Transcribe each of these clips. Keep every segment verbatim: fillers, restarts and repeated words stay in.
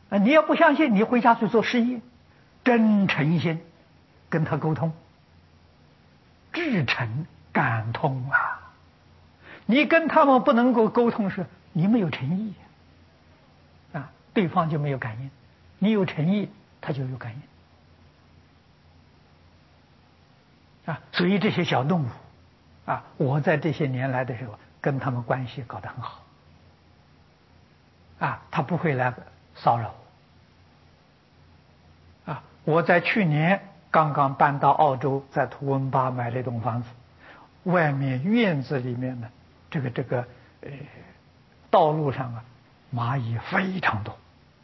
啊，你要不相信，你回家去做实验，真诚心跟他沟通，至诚感通啊！你跟他们不能够沟通时，你没有诚意啊，对方就没有感应；你有诚意，他就有感应啊。所以这些小动物啊，我在这些年来的时候，跟他们关系搞得很好啊，他不会来骚扰我啊。我在去年刚刚搬到澳洲，在图温巴买了一栋房子，外面院子里面呢，这个这个呃道路上啊，蚂蚁非常多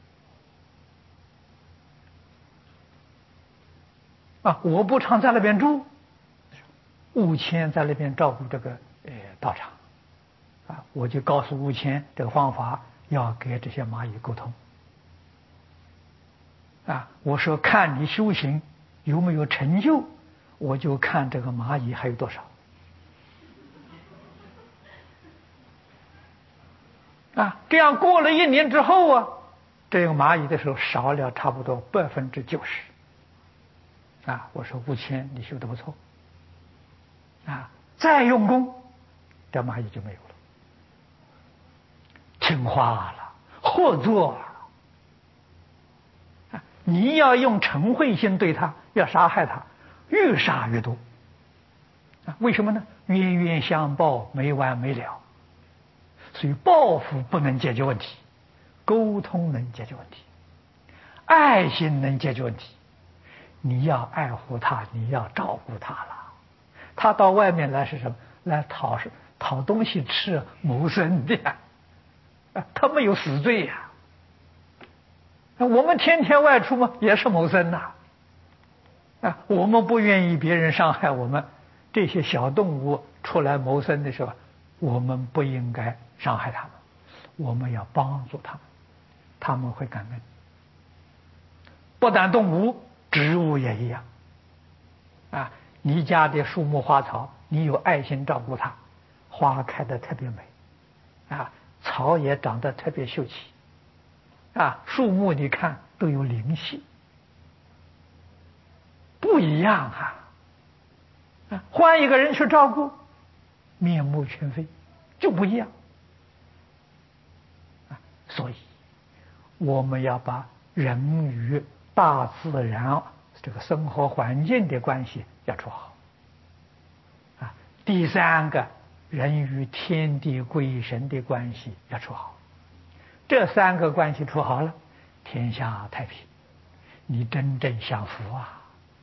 啊。我不常在那边住，吴谦在那边照顾这个呃道场啊，我就告诉吴谦这个方法，要给这些蚂蚁沟通啊。我说看你修行有没有成就，我就看这个蚂蚁还有多少啊。这样过了一年之后啊，这个蚂蚁的时候少了差不多百分之九十啊。我说吴谦，你修得不错啊，再用功，这蚂蚁就没有了，听话了，合作啊。你要用嗔恚心对他，要杀害他，越杀越多啊。为什么呢？冤冤相报，没完没了。所以报复不能解决问题，沟通能解决问题，爱心能解决问题。你要爱护他，你要照顾他了。他到外面来是什么？来讨讨东西吃，谋生的呀，他没有死罪呀。我们天天外出嘛，也是谋生呐。啊，我们不愿意别人伤害我们，这些小动物出来谋生的时候，我们不应该伤害他们，我们要帮助他们，他们会感恩。不但动物，植物也一样。啊，你家的树木花草，你有爱心照顾它，花开得特别美，啊，草也长得特别秀气，啊，树木你看都有灵气，不一样啊！啊，换一个人去照顾，面目全非，就不一样。啊，所以我们要把人与大自然这个生活环境的关系要处好。啊，第三个，人与天地鬼神的关系要处好。这三个关系处好了，天下太平，你真正享福啊！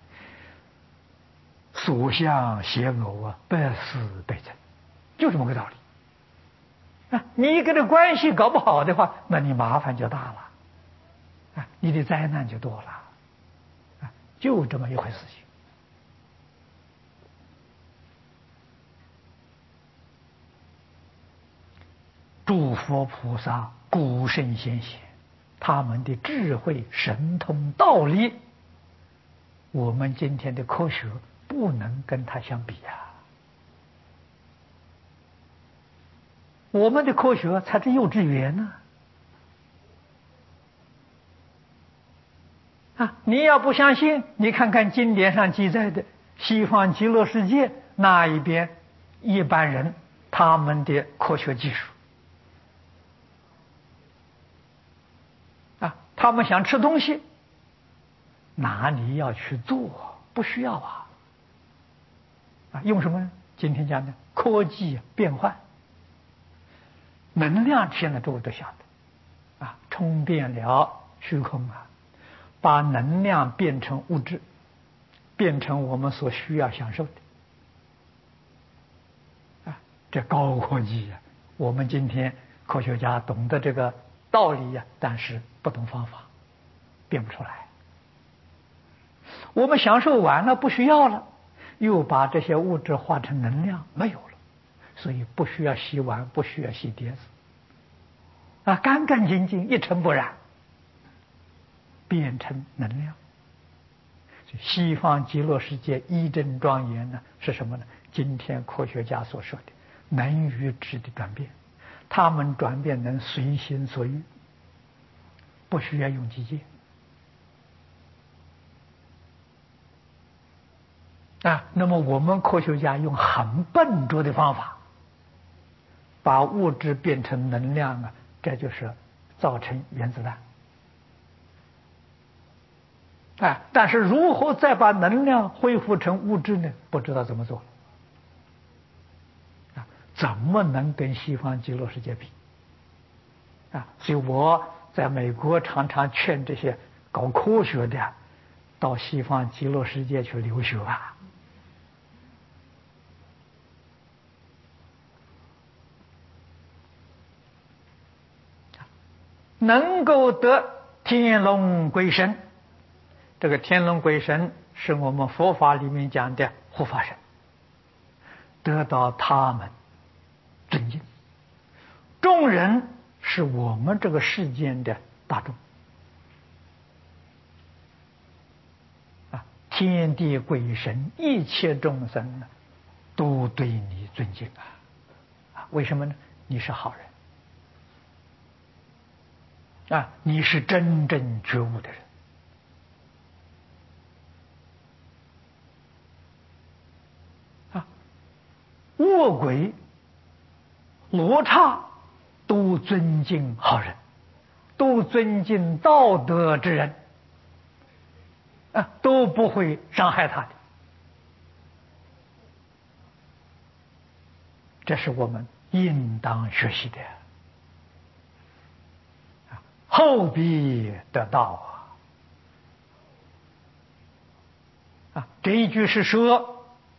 所向携偶啊，百事百成，就这么个道理。啊，你跟这关系搞不好的话，那你麻烦就大了，啊，你的灾难就多了，啊，就这么一回事情。诸佛菩萨、古圣先贤，他们的智慧、神通、道理，我们今天的科学不能跟他相比呀。我们的科学才是幼稚园呢。啊，你要不相信，你看看经典上记载的西方极乐世界那一边一般人他们的科学技术。啊，他们想吃东西，哪里要去做？不需要啊！啊，用什么呢？今天讲的科技变换，能量现在诸位都晓得，啊，充电了虚空啊，把能量变成物质，变成我们所需要享受的，啊，这高科技呀！我们今天科学家懂得这个道理呀，但是不懂方法，变不出来。我们享受完了，不需要了，又把这些物质化成能量，没有了，所以不需要洗碗，不需要洗碟子，啊，干干净净，一尘不染，变成能量。西方极乐世界一真庄严呢，是什么呢？今天科学家所说的能与质的转变，他们转变能随心所欲， 不需要用机械啊。那么我们科学家用很笨拙的方法，把物质变成能量啊，这就是造成原子弹。啊，但是如何再把能量恢复成物质呢？不知道怎么做。啊，怎么能跟西方极乐世界比？啊，所以我在美国常常劝这些搞科学的，到西方极乐世界去留学吧。能够得天龙鬼神。这个天龙鬼神是我们佛法里面讲的护法神，得到他们尊敬。众人是我们这个世间的大众啊，天地鬼神一切众生呢，都对你尊敬啊！啊，为什么呢？你是好人啊，你是真正觉悟的人。恶鬼、罗刹都尊敬好人，都尊敬道德之人，啊，都不会伤害他的。这是我们应当学习的。后必得道啊！啊，这一句是说，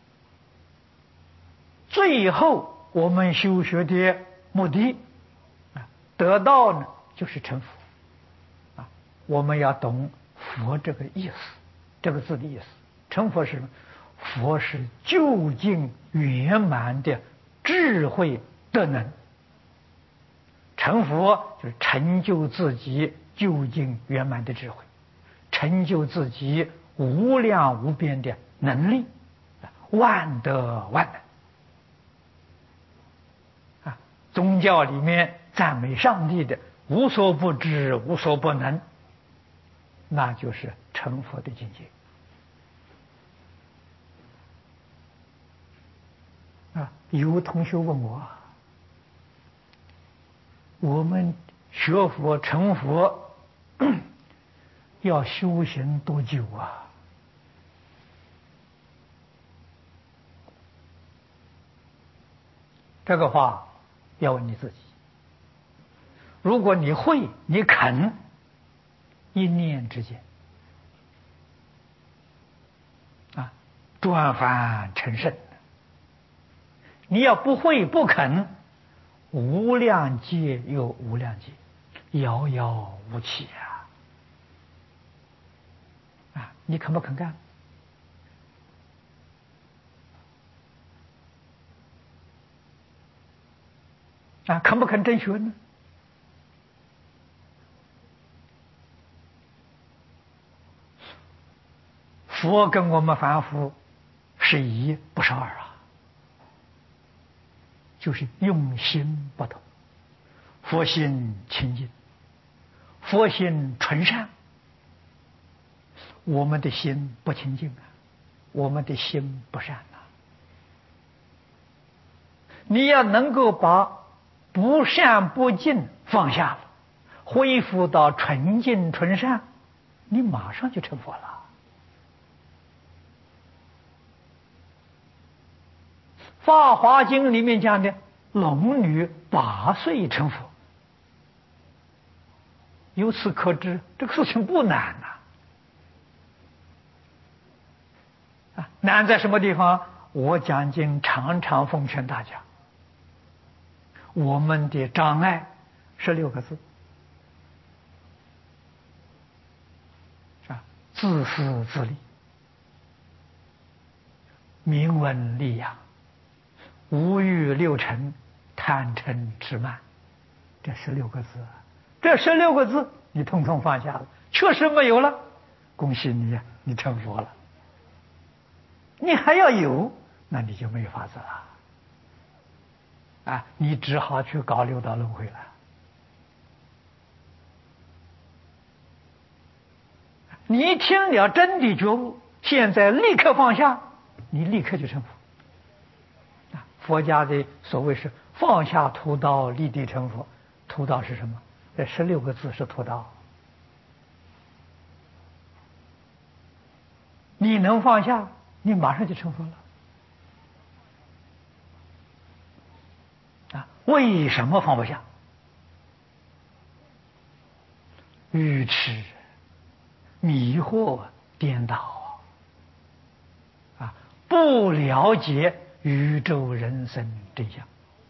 最后我们修学的目的啊，得到呢就是成佛啊。我们要懂佛这个意思，这个字的意思。成佛是什么？佛是究竟圆满的智慧德能。成佛就是成就自己究竟圆满的智慧，成就自己无量无边的能力，万德万能。啊，宗教里面赞美上帝的无所不知、无所不能，那就是成佛的境界。啊，有同学问我，我们学佛成佛要修行多久啊？这个话要问你自己。如果你会，你肯，一念之间啊，转凡成圣。你要不会不肯，无量劫又无量劫，遥遥无期啊！啊，你肯不肯干？啊，肯不肯真学呢？佛跟我们凡夫是一不是二啊，就是用心不同。佛心清净，佛心纯善，我们的心不清净啊，我们的心不善啊。你要能够把不善不净放下了，恢复到纯净纯善，你马上就成佛了。《法华经》里面讲的龙女八岁成佛，由此可知这个事情不难呐。啊，难在什么地方？我讲经常常奉劝大家，我们的障碍是六个字啊：自私自利、名闻利养、无欲六尘、贪嗔痴慢，这十六个字，这十六个字你统统放下了，确实没有了，恭喜你呀，你成佛了。你还要有，那你就没法子了啊！你只好去搞六道轮回了你一听了真的觉悟，现在立刻放下，你立刻就成佛。啊，佛家的所谓是放下屠刀，立地成佛。屠刀是什么？这十六个字是屠刀。你能放下，你马上就成佛了。啊，为什么放不下？愚痴、迷惑、颠倒啊！不了解宇宙人生真相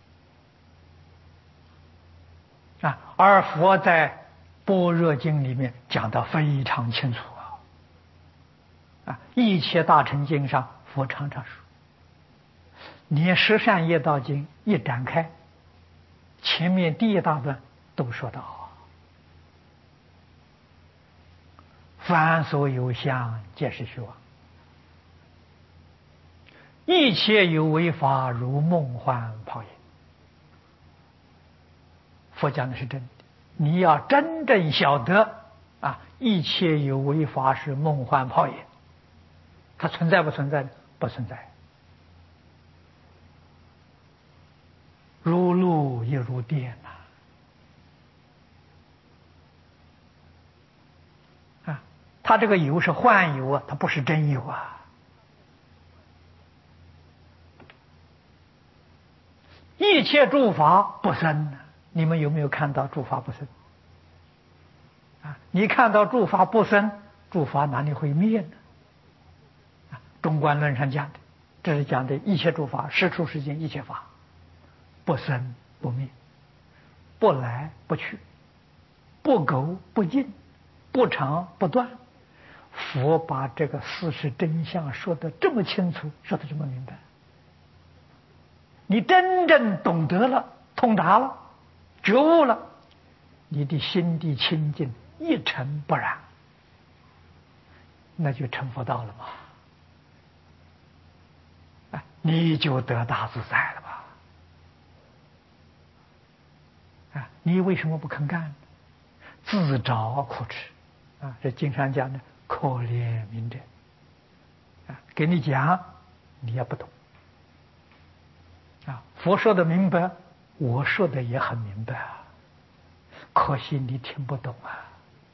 啊！而佛在《般若经》里面讲得非常清楚啊！啊，一切大乘经上，佛常常说，连十善业道经一展开，前面第一大段都说到。凡所有相，皆是虚妄。一切有为法，如梦幻泡影。佛讲的是真的，你要真正晓得啊，一切有为法是梦幻泡影，它存在不存在？不存在。如露亦如电呐、啊！啊，它这个有是幻有啊，它不是真有啊。一切诸法不生呢，你们有没有看到诸法不生？啊，你看到诸法不生，诸法哪里会灭呢？啊，中观论上讲的，这是讲的一切诸法，实处世间一切法，不生不灭，不来不去，不垢不净，不长不断。佛把这个事实真相说得这么清楚，说得这么明白。你真正懂得了，通达了，觉悟了，你的心地清净一尘不染，那就成佛道了嘛！啊，你就得大自在了吧？啊，你为什么不肯干？自找苦吃啊！这经常讲的可怜悯者啊，给你讲，你也不懂。啊，佛说的明白，我说的也很明白啊，可惜你听不懂啊！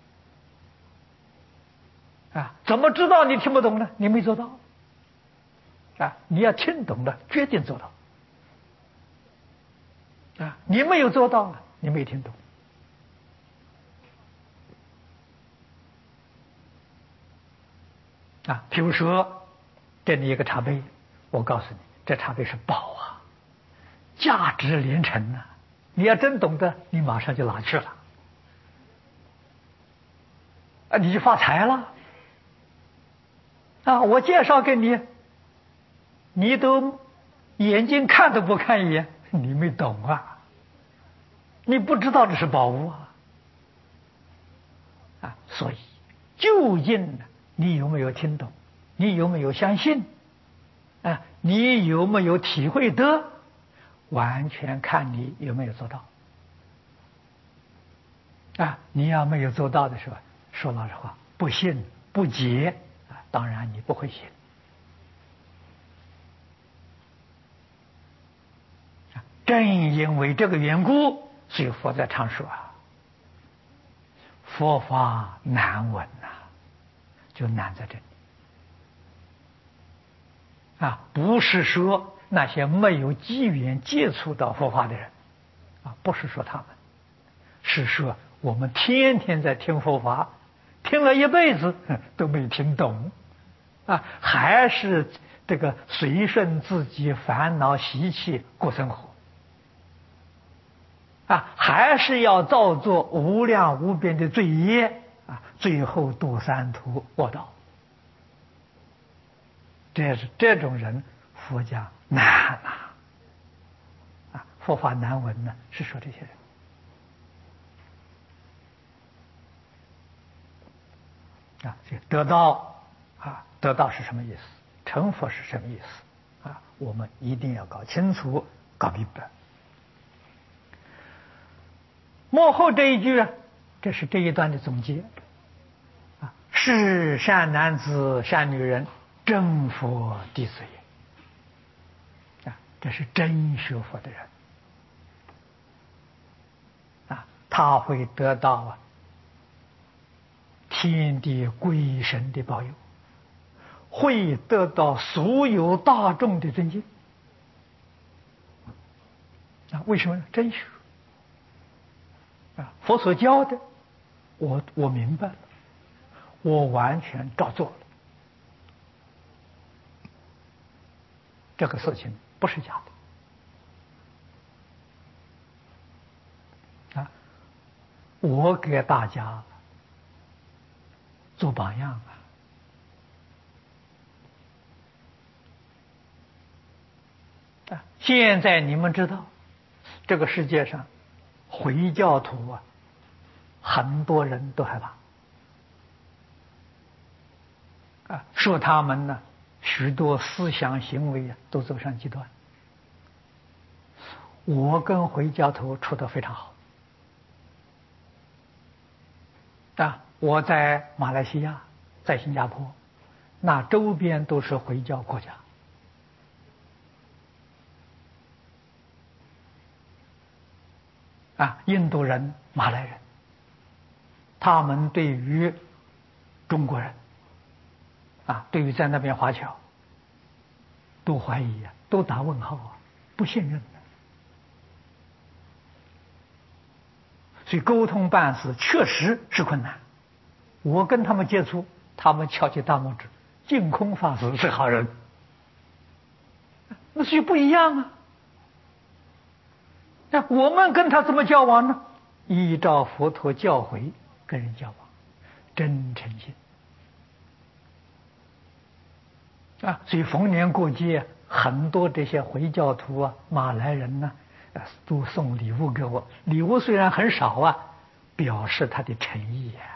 啊，怎么知道你听不懂呢？你没做到啊！你要听懂了，决定做到啊！你没有做到，你没听懂啊！比如说，给你一个茶杯，我告诉你，这茶杯是宝啊！价值连城呢、啊，你要真懂得，你马上就拿去了，啊，你就发财了，啊！我介绍给你，你都眼睛看都不看一眼，你没懂啊，你不知道这是宝物啊，啊！所以究竟你有没有听懂？你有没有相信？啊，你有没有体会得？完全看你有没有做到啊！你要没有做到的时候，说老实话，不信不解啊，当然你不会信。正因为这个缘故，所以佛在常说啊，佛法难闻呐、啊，就难在这里啊，不是说那些没有机缘接触到佛法的人啊，不是说他们，是说我们天天在听佛法，听了一辈子都没听懂啊，还是这个随顺自己烦恼习气过生活啊，还是要造作无量无边的罪业啊，最后堕三途恶道。这是这种人，佛家难呐、啊，啊，佛法难闻呢，是说这些人啊，这得道啊，得道是什么意思？成佛是什么意思？啊，我们一定要搞清楚、搞明白。幕后这一句啊，这是这一段的总结啊， 是善男子、善女人，真佛弟子也。啊，这是真学佛的人啊，他会得到啊天地鬼神的保佑，会得到所有大众的尊敬。啊，为什么呢？真学啊，佛所教的，我我明白了，我完全照做了。这个事情不是假的啊！我给大家做榜样啊！啊，现在你们知道，这个世界上回教徒啊，很多人都害怕啊，说他们呢许多思想行为啊都走上极端。我跟回教徒处得非常好啊！我在马来西亚，在新加坡，那周边都是回教国家啊，印度人、马来人，他们对于中国人啊，对于在那边华侨，都怀疑啊，都打问号啊，不信任。所以沟通办事确实是困难。我跟他们接触，他们翘起大拇指，净空法师是好人。那所以不一样啊。那我们跟他怎么交往呢？依照佛陀教诲跟人交往，真诚心啊。所以逢年过节，很多这些回教徒啊、马来人呢、啊，都送礼物给我。礼物虽然很少啊，表示他的诚意呀、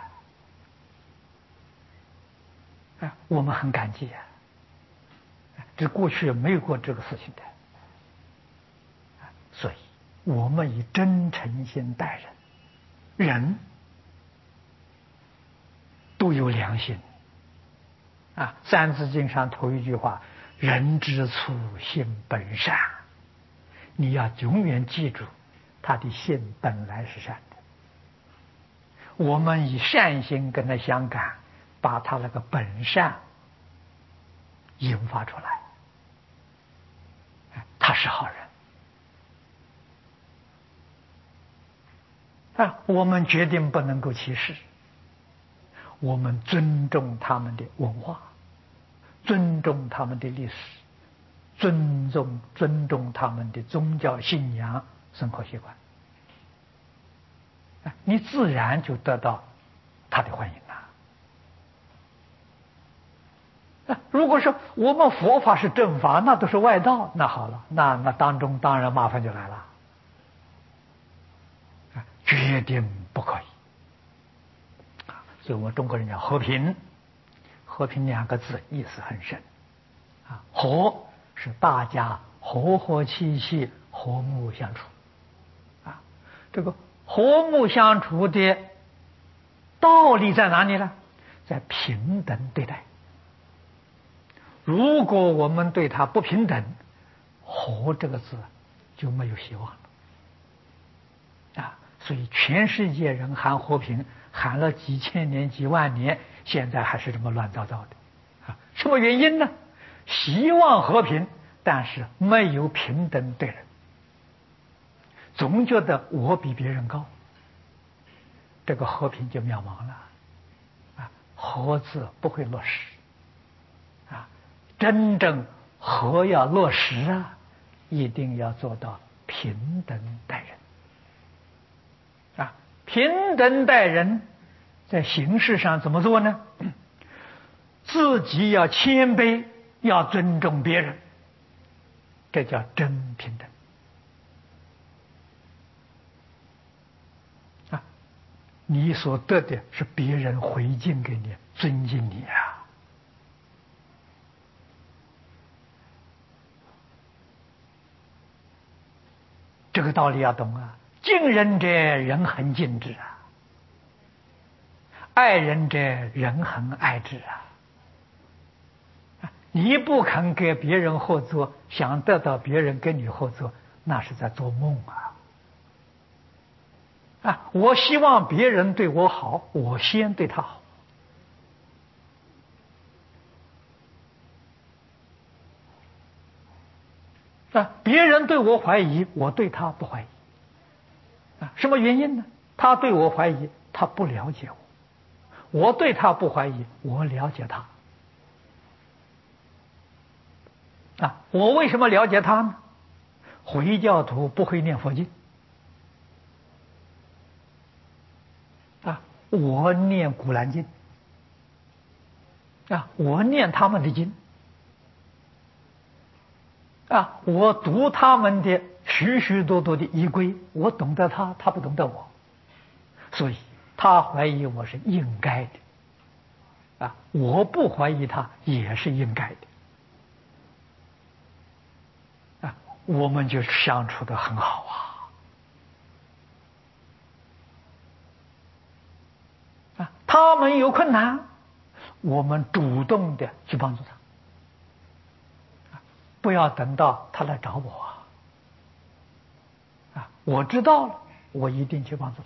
啊。啊，我们很感激啊。这过去没有过这个事情的，所以我们以真诚心待人，人都有良心啊。《三字经》上头一句话：“人之初，性本善。”你要永远记住，他的心本来是善的。我们以善心跟他相感，把他那个本善引发出来，他是好人啊！我们决定不能够歧视，我们尊重他们的文化，尊重他们的历史，尊重尊重他们的宗教信仰、生活习惯，你自然就得到他的欢迎了。如果说我们佛法是正法，那都是外道，那好了，那那当中当然麻烦就来了，决定不可以。所以我们中国人讲和平，和平两个字意思很深啊。和是大家和和气气、和睦相处啊。这个和睦相处的道理在哪里呢？在平等对待。如果我们对他不平等，和这个字就没有希望了啊！所以全世界人喊和平，喊了几千年、几万年，现在还是这么乱糟糟的啊！什么原因呢？希望和平，但是没有平等对人，总觉得我比别人高，这个和平就渺茫了啊！和字不会落实。真正和要落实啊，一定要做到平等待人啊！平等待人，在形式上怎么做呢？自己要谦卑，要尊重别人，这叫真平等啊！你所得的是别人回敬给你，尊敬你啊。这个道理要懂啊！敬人者，人恒敬之啊！ 爱人者，人恒爱之啊！你不肯给别人合作，想得到别人跟你合作，那是在做梦啊！啊，我希望别人对我好，我先对他好。啊，别人对我怀疑，我对他不怀疑。啊，什么原因呢？他对我怀疑，他不了解我；我对他不怀疑，我了解他。啊，我为什么了解他呢？回教徒不会念佛经，啊，我念古兰经，啊，我念他们的经，啊，我读他们的许许多多的仪规，我懂得他，他不懂得我，所以他怀疑我是应该的，啊，我不怀疑他也是应该的。我们就相处得很好啊！啊，他们有困难，我们主动的去帮助他，不要等到他来找我啊！啊，我知道了，我一定去帮助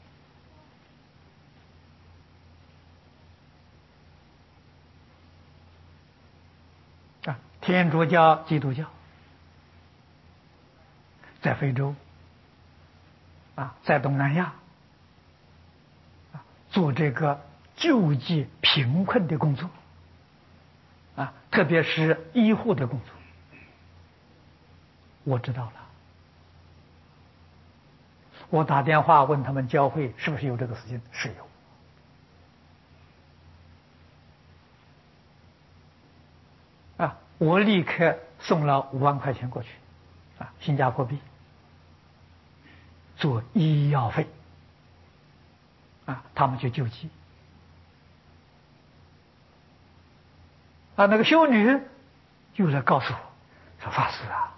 他。啊，天主教、基督教。在非洲，啊，在东南亚，啊，做这个救济贫困的工作，啊，特别是医护的工作，我知道了。我打电话问他们教会是不是有这个事情，是有。啊，我立刻送了五万块钱过去，啊，新加坡币。做医药费，啊，他们去救济。啊，那个修女又来告诉我说：“法师啊，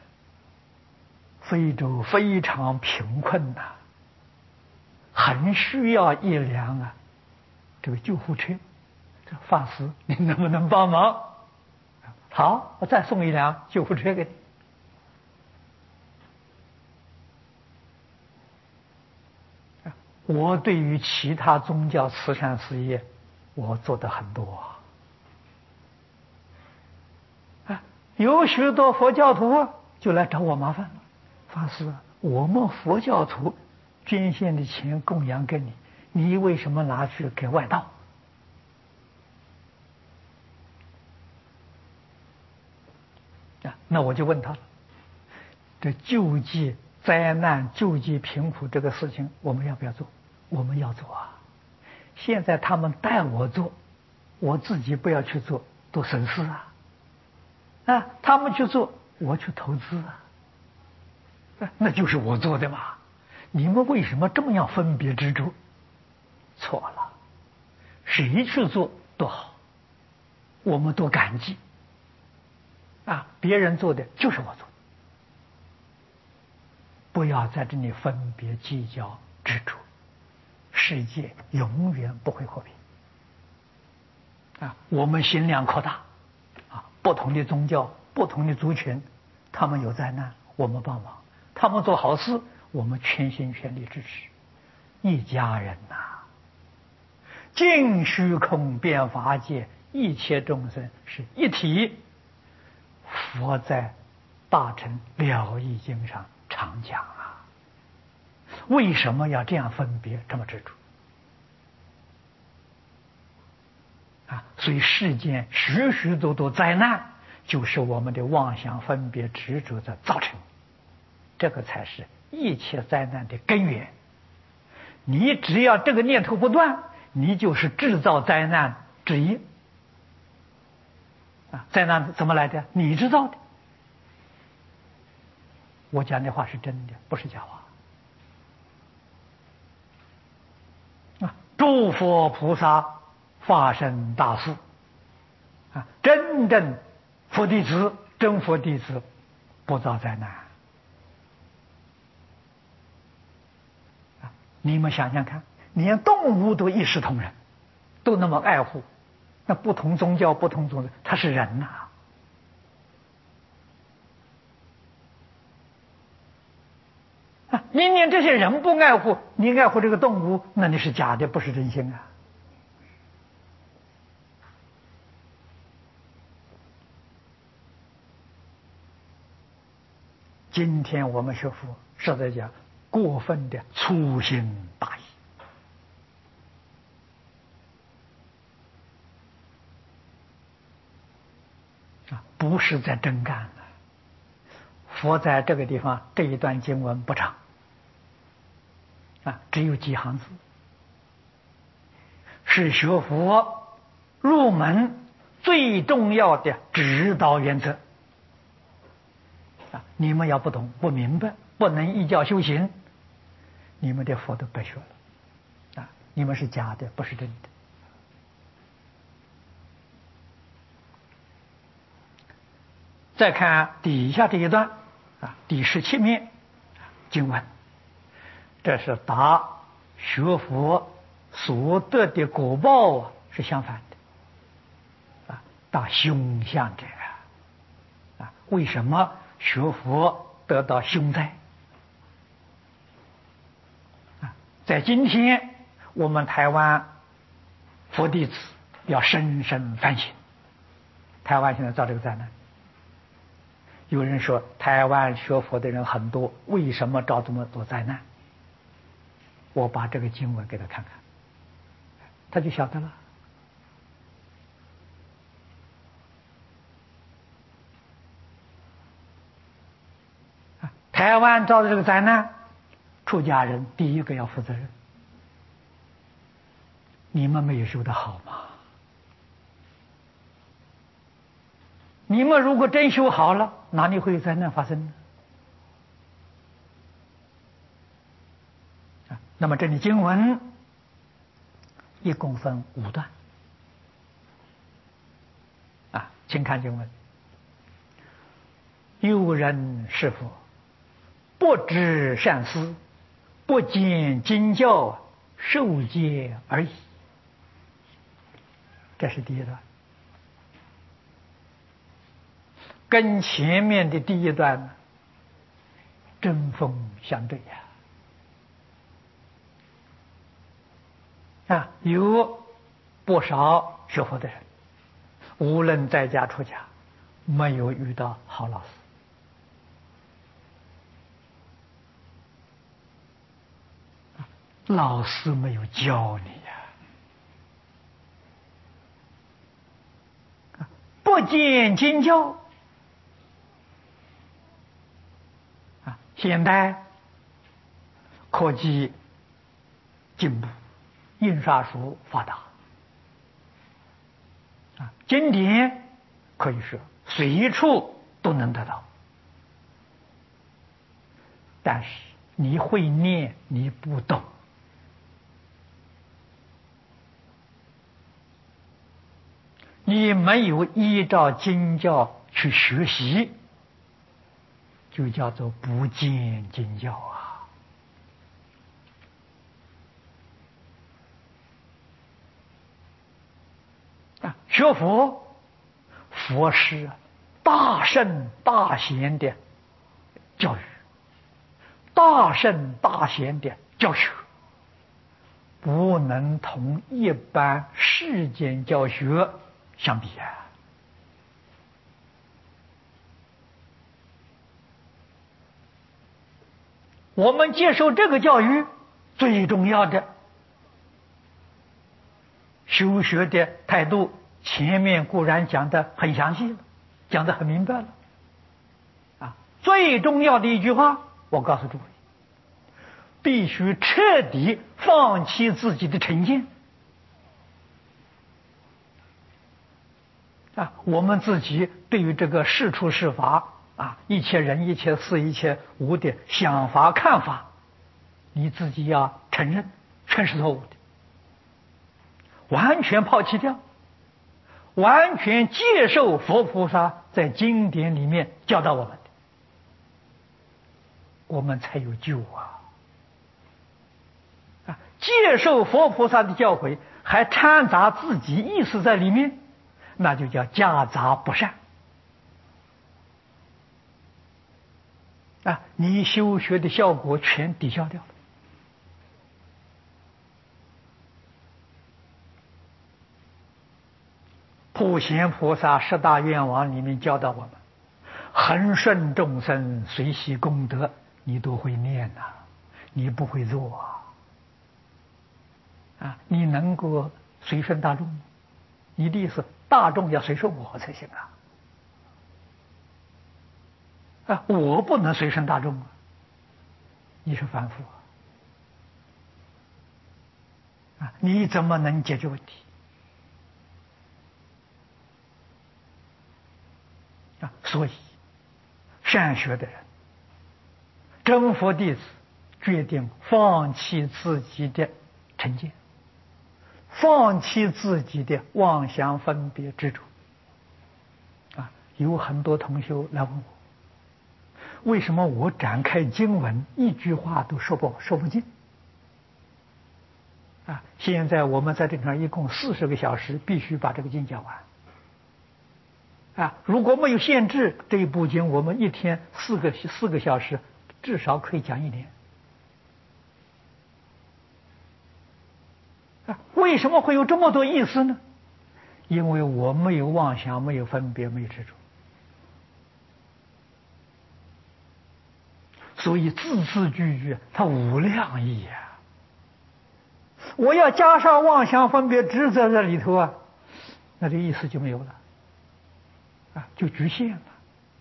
非洲非常贫困呐、啊，很需要一辆啊这个救护车。这法师，你能不能帮忙？好，我再送一辆救护车给你。”我对于其他宗教慈善事业，我做的很多啊。啊，有许多佛教徒就来找我麻烦了，法师，我们佛教徒捐献的钱供养给你，你为什么拿去给外道？啊，那我就问他了，这救济灾难、救济贫苦这个事情，我们要不要做？我们要做啊！现在他们带我做，我自己不要去做，多省事啊！啊，他们去做，我去投资啊，那就是我做的嘛。你们为什么这么样分别执着？错了，谁去做多好，我们多感激啊！别人做的就是我做的，不要在这里分别计较执着。世界永远不会和平啊！我们心量扩大啊！不同的宗教、不同的族群，他们有灾难，我们帮忙；他们做好事，我们全心全力支持。一家人呐、啊，尽虚空遍法界，一切众生是一体。佛在《大乘了义经》上常讲啊。为什么要这样分别，这么执着？啊，所以世间许许多多灾难，就是我们的妄想、分别、执着的造成。这个才是一切灾难的根源。你只要这个念头不断，你就是制造灾难之一。啊，灾难怎么来的？你知道的。我讲的话是真的，不是假话。啊，诸佛菩萨发生大事，啊，真正佛弟子、真佛弟子不造灾难。啊，你们想想看， 连动物都一视同仁，都那么爱护，那不同宗教、不同种族，他是人呐、啊！你连这些人不爱护，你爱护这个动物，那你是假的，不是真心啊！今天我们学佛是在讲过分的粗心大意啊，不是在真干的。佛在这个地方这一段经文不长啊，只有几行字，是学佛入门最重要的指导原则啊！你们要不懂、不明白，不能依教修行，你们的佛都白学了啊！你们是假的，不是真的。再看底下这一段啊，第十七面经文，这是答学佛所得的果报啊，是相反的啊，答凶相者啊，为什么学佛得到凶灾啊？在今天我们台湾佛弟子要深深反省，台湾现在遭这个灾难。有人说台湾学佛的人很多，为什么遭这么多灾难？我把这个经文给他看看，他就晓得了。台湾遭的这个灾难，出家人第一个要负责任。你们没有修得好吗？你们如果真修好了，哪里会有灾难发生呢？啊，那么这里经文一共分五段啊，请看经文：有人是佛，不知善思，不见经教，受戒而已。这是第一段。跟前面的第一段针锋相对呀！啊，有不少学佛的人，无论在家出家，没有遇到好老师。老师没有教你呀！不见经教。现代科技进步，印刷术发达啊，经典可以说随处都能得到，但是你会念，你不懂，你没有依照经教去学习，就叫做不见经教啊！啊，学佛，佛是大圣大贤的教育，大圣大贤的教学，不能同一般世间教学相比啊！我们接受这个教育，最重要的修学的态度，前面固然讲得很详细了，讲得很明白了啊。最重要的一句话，我告诉诸位，必须彻底放弃自己的成见啊！我们自己对于这个事出事法啊，一切人、一切事、一切物的想法、看法，你自己要承认，全是错误的，完全抛弃掉，完全接受佛菩萨在经典里面教导我们的，我们才有救啊！啊， 接受佛菩萨的教诲，还掺杂自己意识在里面，那就叫夹杂不善啊！你修学的效果全抵消掉了。普贤菩萨十大愿望里面教导我们，恒顺众生，随喜功德，你都会念呐、啊，你不会做啊？啊，你能够随顺大众吗？你的意思，大众要随顺我才行啊！啊，我不能随顺大众啊！你是凡夫啊！啊，你怎么能解决问题？啊，所以善学的人，真佛弟子决定放弃自己的成见，放弃自己的妄想分别执着。啊，有很多同修来问我，为什么我展开经文一句话都说不说不尽？啊，现在我们在这上一共四十个小时，必须把这个经讲完。啊，如果没有限制，这一部经我们一天四个四个小时，至少可以讲一年。啊，为什么会有这么多意思呢？因为我没有妄想，没有分别，没有执着，所以字字句句它无量义呀、啊。我要加上妄想分别执在这里头啊，那这意思就没有了。啊，就局限了。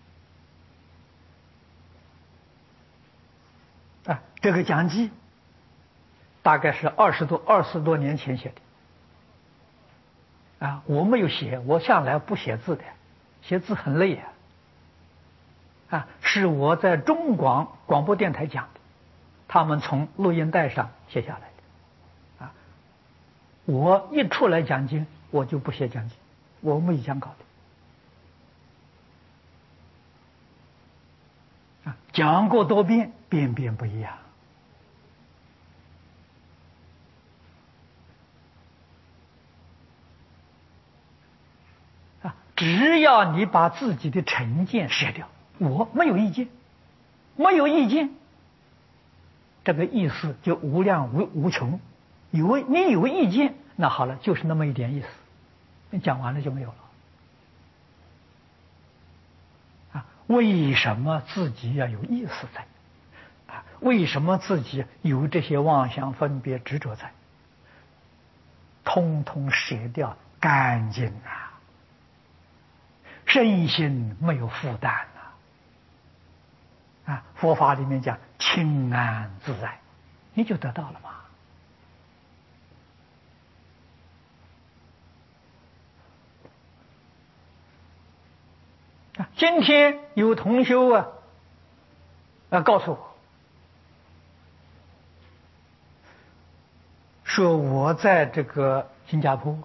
啊，这个讲记大概是二十多二十多年前写的。啊，我没有写，我向来不写字的，写字很累啊。啊，是我在中广广播电台讲的，他们从录音带上写下来的。啊，我一出来讲经，我就不写讲经，我没有讲稿的。讲过多遍，遍遍不一样。啊，只要你把自己的成见舍掉，我没有意见，没有意见，这个意思就无量无无穷。有你有意见，那好了，就是那么一点意思，你讲完了就没有了。为什么自己要有意识在？啊，为什么自己有这些妄想分别执着在？通通舍掉，干净啊！身心没有负担啊！啊，佛法里面讲清安自在，你就得到了嘛。今天有同修啊，啊告诉我，说我在这个新加坡，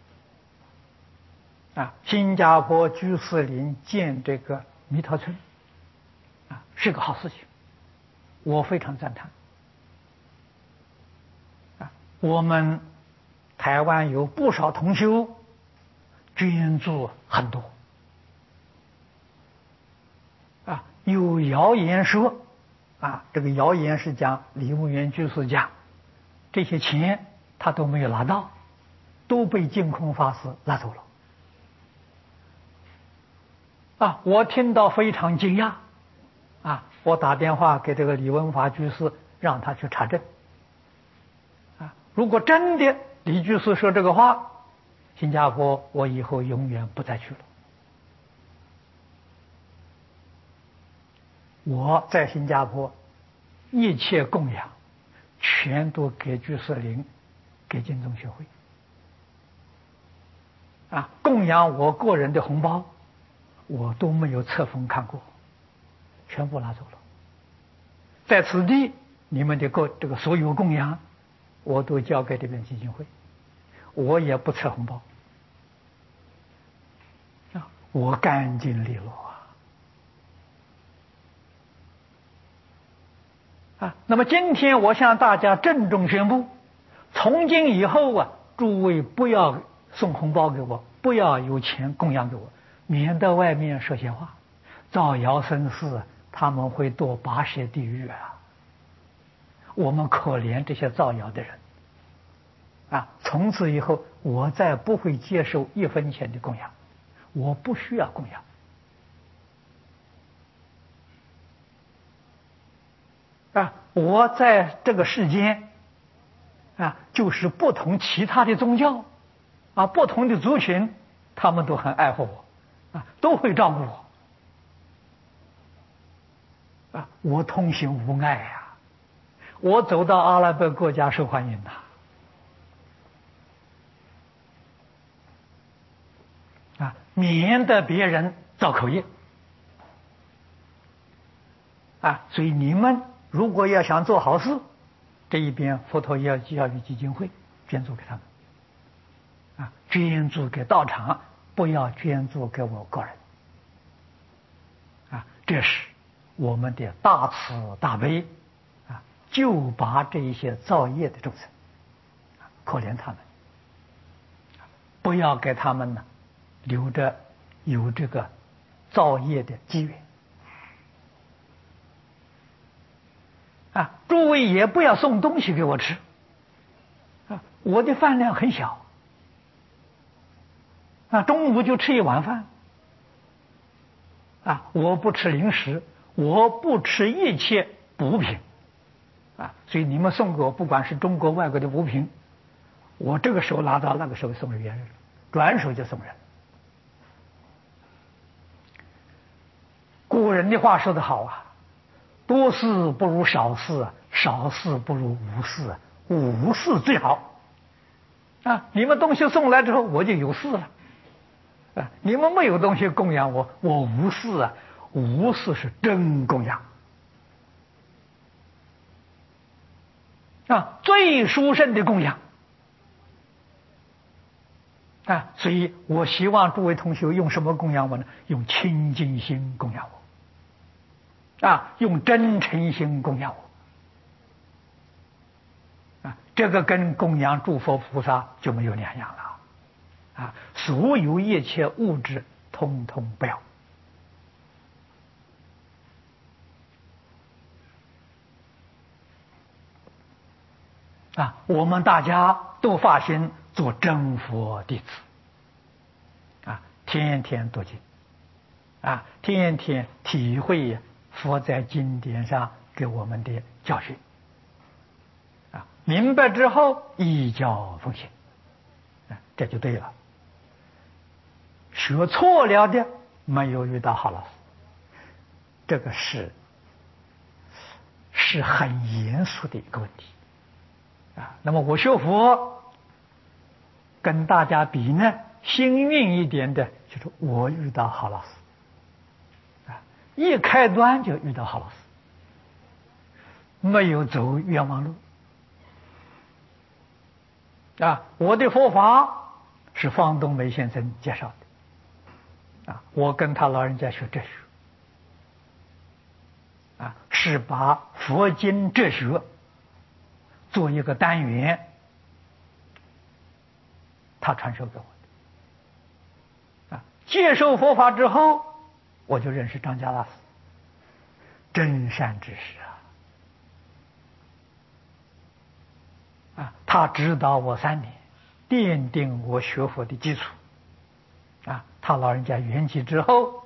啊，新加坡居士林建这个弥陀村，啊，是个好事情，我非常赞叹。啊，我们台湾有不少同修捐助很多。啊，有谣言说，啊，这个谣言是讲李牧原居士讲，这些钱他都没有拿到，都被净空法师拿走了。啊，我听到非常惊讶，啊，我打电话给这个李文华居士，让他去查证。啊，如果真的李居士说这个话，新加坡我以后永远不再去了。我在新加坡一切供养全都给居士林，给净宗学会。啊，供养我个人的红包我都没有册封看过，全部拿走了。在此地你们的各这个所有供养我都交给这边基金会，我也不册红包。啊，我干净利落。啊，那么今天我向大家郑重宣布， 从今以后啊，诸位不要送红包给我，不要有钱供养给我，免得外面说闲话，造谣生事，他们会堕八舌地狱啊！我们可怜这些造谣的人啊！从此以后，我再不会接受一分钱的供养，我不需要供养。啊，我在这个世间啊，就是不同其他的宗教啊，不同的族群，他们都很爱护我啊，都会照顾我啊，我通行无碍呀、啊，我走到阿拉伯国家受欢迎呐、啊，啊，免得别人造口业啊，所以你们如果要想做好事，这一边佛陀教教育基金会捐助给他们啊，捐助给道场，不要捐助给我个人啊，这是我们的大慈大悲啊，救拔这一些造业的众生，可怜他们，不要给他们呢留着有这个造业的机缘啊！诸位也不要送东西给我吃啊！我的饭量很小啊，中午就吃一碗饭啊！我不吃零食，我不吃一切补品啊！所以你们送给我，不管是中国外国的补品，我这个时候拿到，那个时候送给别人，转手就送人。古人的话说得好啊，多事不如少事，少事不如无事，无事最好啊！你们东西送来之后，我就有事了啊！你们没有东西供养我，我无事啊！无事是真供养啊，最殊胜的供养啊！所以我希望诸位同学用什么供养我呢？用清净心供养我。啊，用真诚心供养我啊，这个跟供养诸佛菩萨就没有两样了啊！所有一切物质，通通不要啊！我们大家都发心做真佛弟子啊，天天读经啊，天天体会佛在经典上给我们的教训啊，明白之后依教奉行啊，这就对了。学错了的没有遇到好老师，这个是是很严肃的一个问题啊。那么我学佛跟大家比呢，幸运一点的就是我遇到好老师啊，一开端就遇到好老师，没有走冤枉路啊。我的佛法是方东梅先生介绍的啊，我跟他老人家学哲学啊，是把佛经哲学做一个单元，他传授给我的啊。接受佛法之后，我就认识张家大师，真善之士啊！啊，他指导我三年，奠定我学佛的基础啊。他老人家圆寂之后，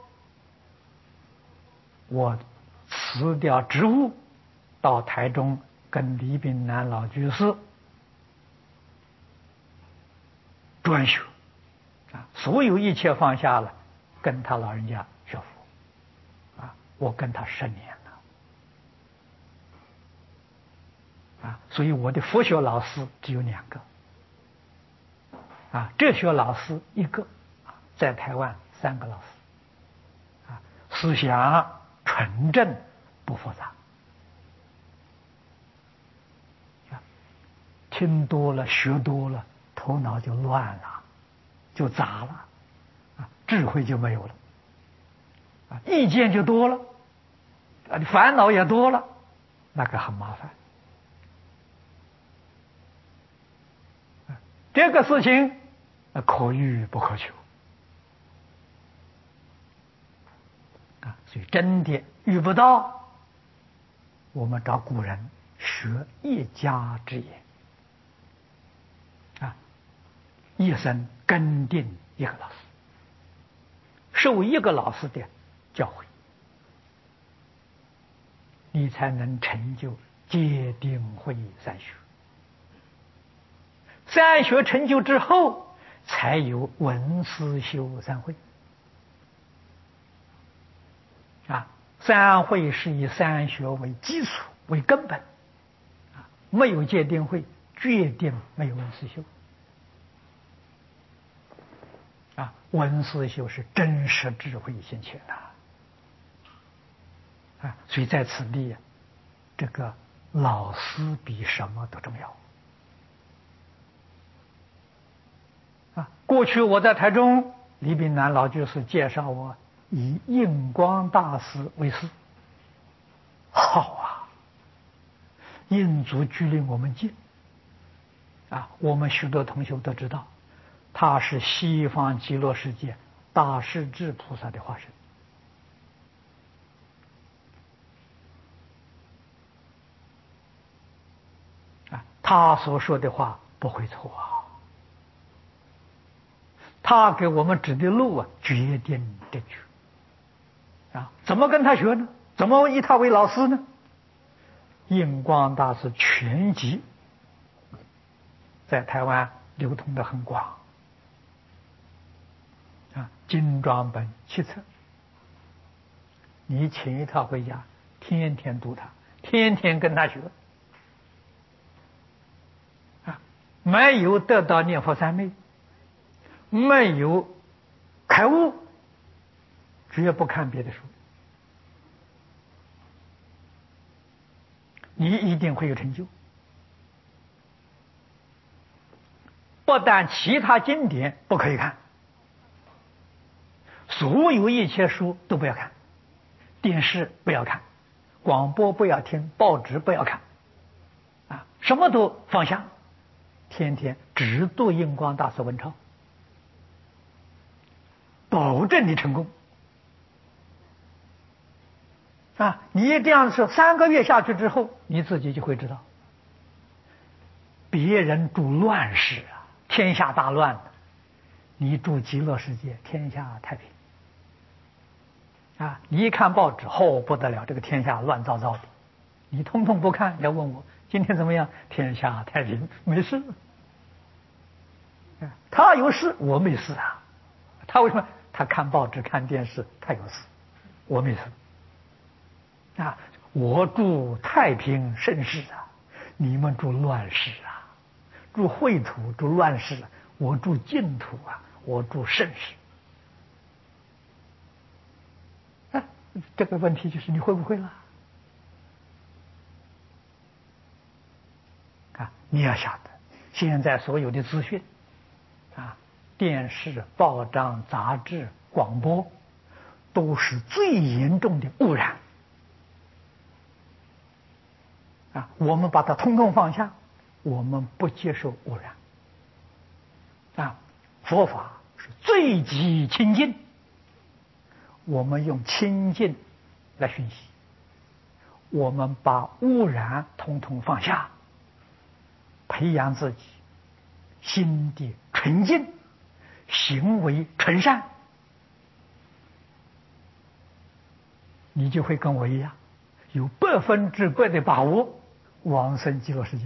我辞掉职务，到台中跟李炳南老居士专学啊，所有一切放下了，跟他老人家学佛啊。我跟他十年了啊，所以我的佛学老师只有两个啊，哲学老师一个啊，在台湾三个老师啊，思想纯正不复杂啊，听多了学多了，头脑就乱了，就杂了啊，智慧就没有了啊，意见就多了啊，烦恼也多了，那个很麻烦这个事情可遇不可求啊，所以真的遇不到，我们找古人学一家之言啊，一生跟定一个老师，受一个老师的教诲，你才能成就戒定慧三学。三学成就之后，才有闻思修三慧啊。三慧是以三学为基础为根本啊，没有戒定慧，决定没有闻思修啊。闻思修是真实智慧现前的啊，所以在此地啊，这个老师比什么都重要啊。过去我在台中，李炳南老居士介绍我以印光大师为师，好啊，印祖距离我们近啊，我们许多同学都知道，他是西方极乐世界大势至菩萨的化身啊，他所说的话不会错啊，他给我们指的路啊，决定正确啊。怎么跟他学呢？怎么以他为老师呢？印光大师全集在台湾流通的很广啊，精装本七册，你请一套回家，天天读它，天天跟他学啊，没有得到念佛三昧，没有开悟，绝不看别的书，你一定会有成就。不但其他经典不可以看，所有一切书都不要看，电视不要看，广播不要听，报纸不要看啊，什么都放下，天天只读印光大师文钞，保证你成功啊！你这样说三个月下去之后，你自己就会知道，别人住乱世啊，天下大乱，你住极乐世界，天下太平啊！你一看报纸，哦，不得了，这个天下乱糟糟的，你通通不看，要问我今天怎么样？天下太平，没事。他有事，我没事啊。他为什么？他看报纸、看电视，他有事，我没事啊。我住太平盛世啊，你们住乱世啊，住秽土，住乱世，我住净土啊，我住盛世。啊，这个问题就是你会不会了？啊，你要晓得，现在所有的资讯啊，电视、报章、杂志、广播，都是最严重的污染啊！我们把它通通放下，我们不接受污染啊！佛法是最极清净，我们用清净来熏习，我们把污染通通放下，培养自己心地纯净，行为纯善，你就会跟我一样，有百分之百的把握往生极乐世界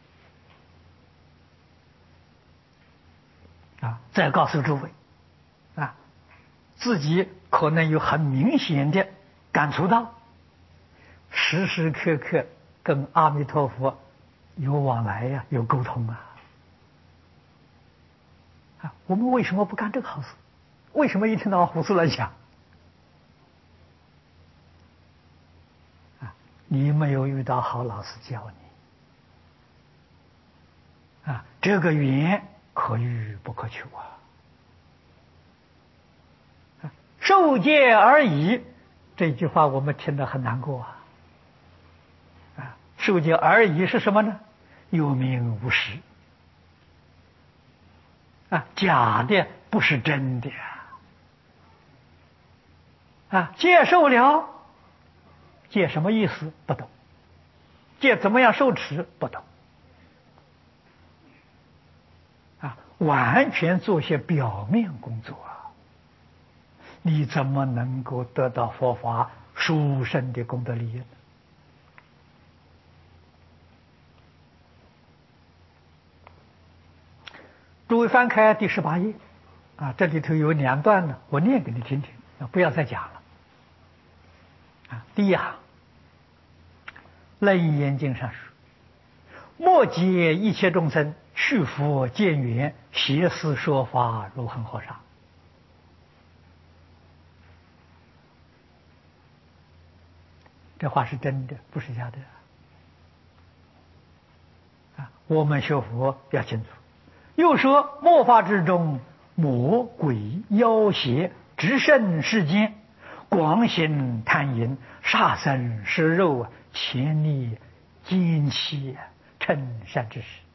啊！再告诉诸位啊，自己可能有很明显的感触到，时时刻刻跟阿弥陀佛有往来呀、啊，有沟通啊！啊，我们为什么不干这个好事？为什么一天到晚胡思乱想？啊，你没有遇到好老师教你啊，这个缘可遇不可求啊！啊，受戒而已，这句话我们听得很难过啊！啊，受戒而已是什么呢？有名无实啊，假的不是真的啊！戒受了，戒什么意思不懂，戒怎么样受持不懂啊，完全做些表面工作啊，你怎么能够得到佛法殊胜的功德利益呢？诸位翻开第十八页啊，这里头有两段呢，我念给你听听，不要再讲了啊。第一行，楞严经上说：“莫解一切众生，去佛见缘，邪思说法如恒河沙。”这话是真的，不是假的啊！我们学佛要清楚。又说：“末法之中，魔鬼妖邪直胜世间，广行贪淫，杀生食肉，潜力奸欺，趁善之时。”